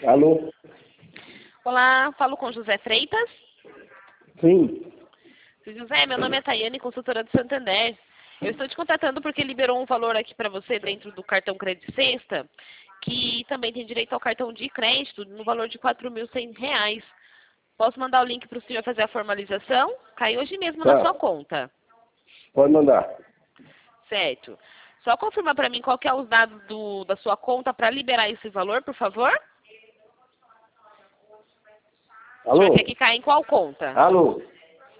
Alô? Olá, falo com José Freitas. Sim. José, meu nome é Tayane, consultora do Santander. Eu estou te contatando porque liberou um valor aqui para você dentro do cartão Crédito Sexta, que também tem direito ao cartão de crédito no valor de R$ 4.100. Posso mandar o link para o senhor fazer a formalização? Cai hoje mesmo na sua conta. Pode mandar. Certo. Só confirma para mim qual que é os dados da sua conta para liberar esse valor, por favor. O Alô? senhor quer que caia em qual conta? Alô?